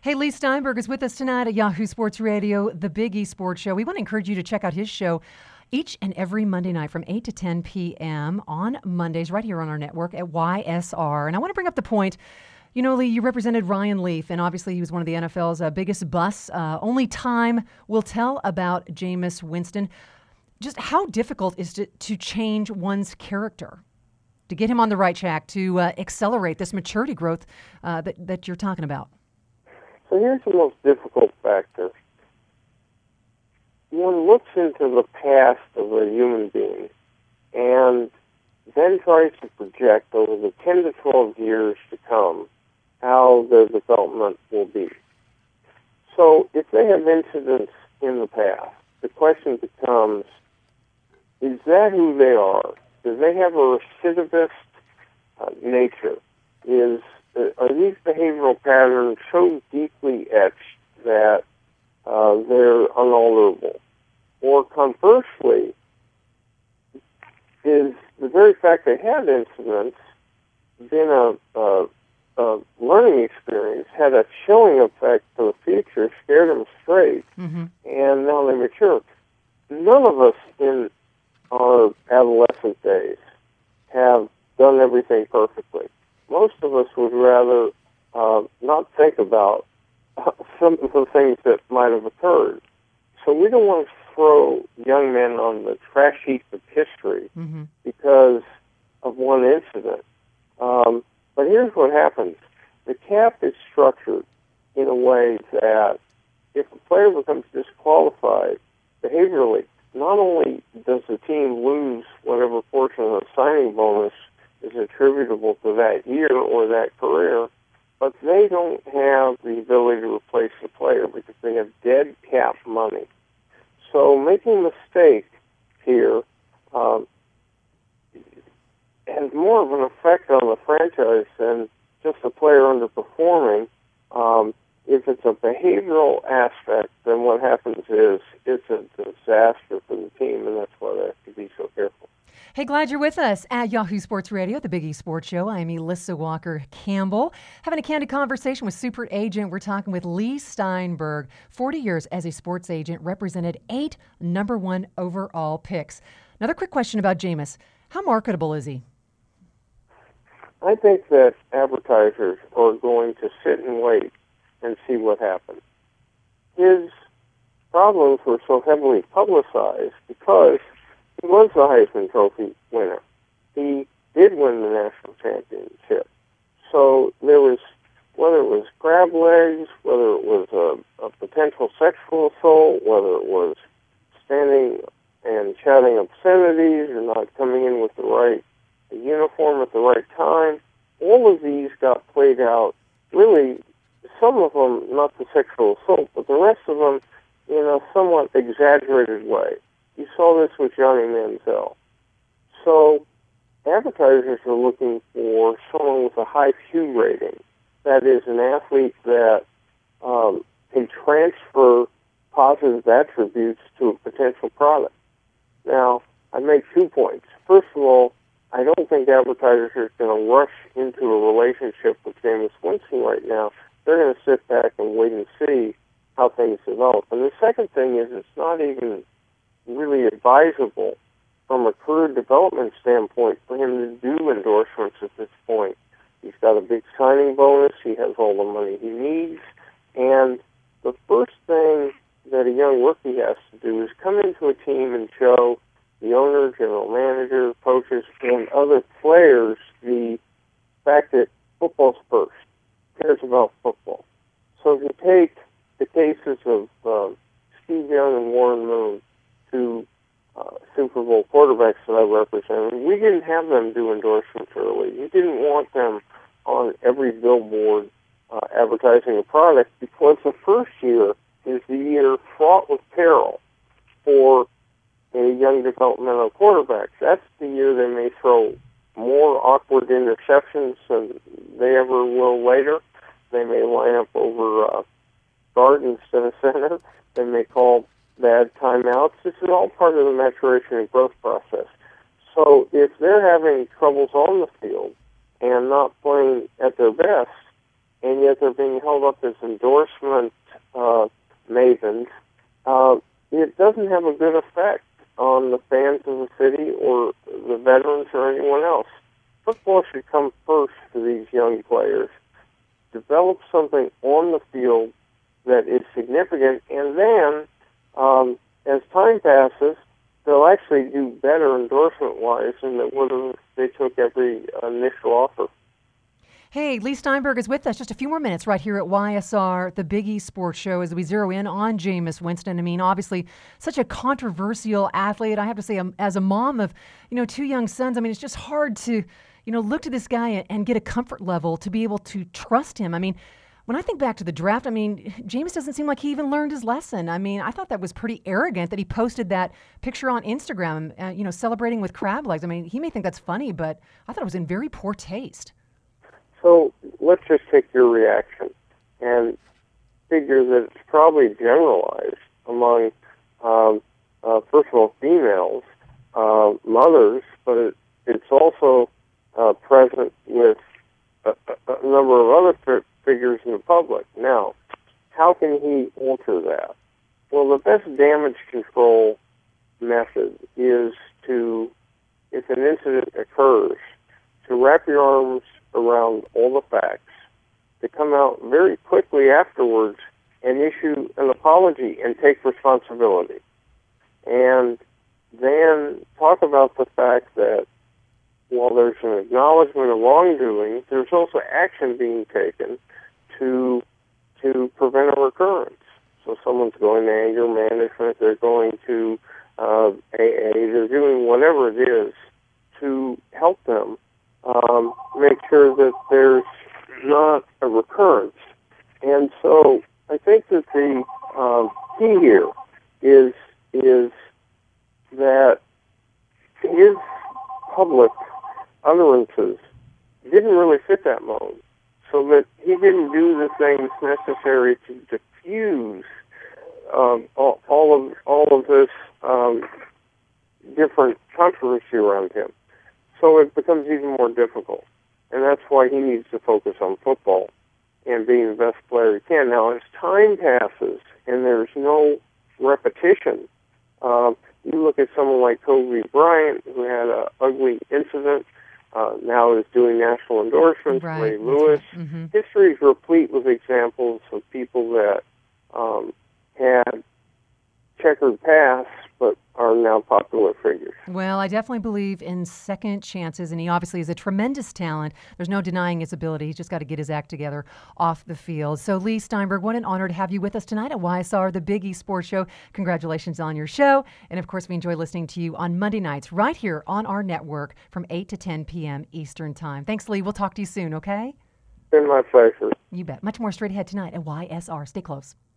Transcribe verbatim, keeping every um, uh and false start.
Hey, Lee Steinberg is with us tonight at Yahoo Sports Radio, the Big E Sports Show. We want to encourage you to check out his show each and every Monday night from eight to ten p.m. on Mondays right here on our network at Y S R. And I want to bring up the point, you know, Lee, you represented Ryan Leaf, and obviously he was one of the N F L's uh, biggest busts. Uh, only time will tell about Jameis Winston. Just how difficult is it to change one's character, to get him on the right track, to uh, accelerate this maturity growth uh, that, that you're talking about? So here's the most difficult factor. One looks into the past of a human being and then tries to project over the ten to twelve years to come how their development will be. So if they have incidents in the past, the question becomes, is that who they are? Do they have a recidivist uh, nature? Is uh, are these behavioral patterns so deeply etched that uh, they're unalterable? Or conversely, is the very fact they had incidents been a, a, a learning experience, had a chilling effect for the future, scared them straight, mm-hmm. and now they mature? None of us in our adolescent days have done everything perfectly. Most of us would rather uh, not think about uh, some of the things that might have occurred. So we don't want to throw young men on the trash heap of history mm-hmm. because of one incident. Um, but here's what happens. The cap is structured in a way that if a player becomes disqualified behaviorally, not only does the team lose whatever portion of the signing bonus is attributable to that year or that career, but they don't have the ability to replace the player because they have dead cap money. So making a mistake here um, has more of an effect on the franchise than just a player underperforming. Um, if it's a behavioral aspect, then what happens is it's a disaster for the team, and that's why they have to be so careful. Hey, glad you're with us at Yahoo Sports Radio, the Big E Sports Show. I'm Elissa Walker-Campbell, having a candid conversation with super agent. We're talking with Lee Steinberg, forty years as a sports agent, represented eight number one overall picks. Another quick question about Jameis. How marketable is he? I think that advertisers are going to sit and wait and see what happens. His problems were so heavily publicized because he was the Heisman Trophy winner. He did win the national championship. So there was, whether it was crab legs, whether it was a, a potential sexual assault, whether it was standing and shouting obscenities or not coming in with the right uniform at the right time, all of these got played out, really, some of them not the sexual assault, but the rest of them in a somewhat exaggerated way. You saw this with Johnny Manziel. So advertisers are looking for someone with a high Q rating. That is, an athlete that um, can transfer positive attributes to a potential product. Now, I make two points. First of all, I don't think advertisers are going to rush into a relationship with Jameis Winston right now. They're going to sit back and wait and see how things develop. And the second thing is it's not even really advisable from a career development standpoint for him to do endorsements at this point. He's got a big signing bonus. He has all the money he needs. And the first thing that a young rookie has to do is come into a team and show the owner, general manager, coaches, and other players the fact that football's first, cares about football. So if you take the cases of uh, Steve Young and Warren Moon, two uh, Super Bowl quarterbacks that I represented, we didn't have them do endorsements early. You didn't want them on every billboard uh, advertising a product because the first year is the year fraught with peril for a young developmental quarterback. That's the year they may throw more awkward interceptions than they ever will later. They may line up over uh, guard instead of center. They may call bad timeouts. This is all part of the maturation and growth process. So if they're having troubles on the field and not playing at their best, and yet they're they're being held up as endorsement uh, mavens, uh, it doesn't have a good effect on the fans of the city or the veterans or anyone else. Football should come first to these young players. Develop something on the field that is significant, and then um, as time passes, they'll actually do better endorsement-wise than they would have if they took every initial offer. Hey, Lee Steinberg is with us. Just a few more minutes right here at Y S R, the Big E Sports Show, as we zero in on Jameis Winston. I mean, obviously, such a controversial athlete. I have to say, um, as a mom of, you know, two young sons, I mean, it's just hard to, you know, look to this guy and, and get a comfort level to be able to trust him. I mean, when I think back to the draft, I mean, Jameis doesn't seem like he even learned his lesson. I mean, I thought that was pretty arrogant that he posted that picture on Instagram, uh, you know, celebrating with crab legs. I mean, he may think that's funny, but I thought it was in very poor taste. So let's just take your reaction and figure that it's probably generalized among, um, uh, first of all, females, uh, mothers, but it, it's also uh, present with a, a number of other fi- figures in the public. Now, how can he alter that? Well, the best damage control method is to, if an incident occurs, to wrap your arms around all the facts, to come out very quickly afterwards and issue an apology and take responsibility. And then talk about the fact that while there's an acknowledgement of wrongdoing, there's also action being taken to to prevent a recurrence. So someone's going to anger management, they're going to uh, A A, they're doing whatever it is to help them um, make sure that there's not a recurrence. And so I think that the um, key here is is that his public utterances didn't really fit that mold, so that he didn't do the things necessary to diffuse um, all, all of all of this um, different controversy around him. So it becomes even more difficult, and that's why he needs to focus on football and being the best player he can. Now, as time passes and there's no repetition, um, you look at someone like Kobe Bryant, who had an ugly incident, uh, now is doing national endorsements, Right. Ray Lewis. Mm-hmm. History is replete with examples of people that um, had checkered pasts but are now popular figures. Well, I definitely believe in second chances, and he obviously is a tremendous talent. There's no denying his ability. He's just got to get his act together off the field. So, Lee Steinberg, what an honor to have you with us tonight at Y S R, the Big E Sports Show. Congratulations on your show. And, of course, we enjoy listening to you on Monday nights right here on our network from eight to ten p.m. Eastern Time. Thanks, Lee. We'll talk to you soon, okay? It's been my pleasure. You bet. Much more straight ahead tonight at Y S R. Stay close.